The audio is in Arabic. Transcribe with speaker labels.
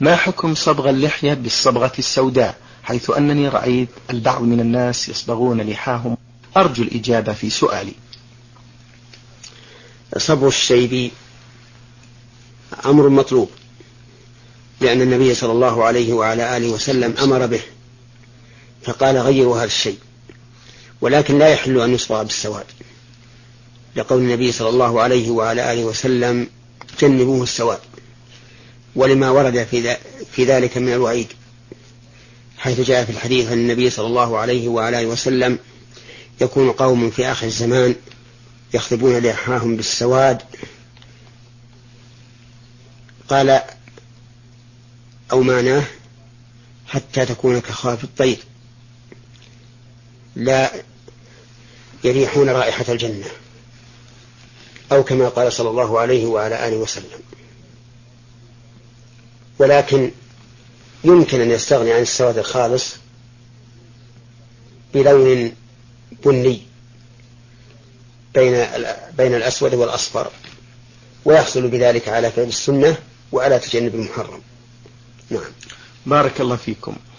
Speaker 1: ما حكم صبغ اللحية بالصبغة السوداء، حيث أنني رأيت البعض من الناس يصبغون لحاهم؟ أرجو الإجابة في سؤالي.
Speaker 2: صبغ الشيب أمر مطلوب، لأن النبي صلى الله عليه وعلى آله وسلم أمر به، فقال غيروا هذا الشيء، ولكن لا يحل أن يصبغ بالسواد، لقول النبي صلى الله عليه وعلى آله وسلم جنبوه السواد، ولما ورد في ذلك من الوعيد، حيث جاء في الحديث عن النبي صلى الله عليه وعلى آله وسلم يكون قوم في آخر الزمان يخضبون لحاهم بالسواد، قال أو معناه حتى تكون كخاف الطير، لا يريحون رائحة الجنة، أو كما قال صلى الله عليه وعلى آله وسلم. ولكن يمكن أن يستغني عن السواد الخالص بلون بني بين الأسود والأصفر، ويحصل بذلك على فعل السنة وعلى تجنب المحرم. نعم.
Speaker 1: بارك الله فيكم.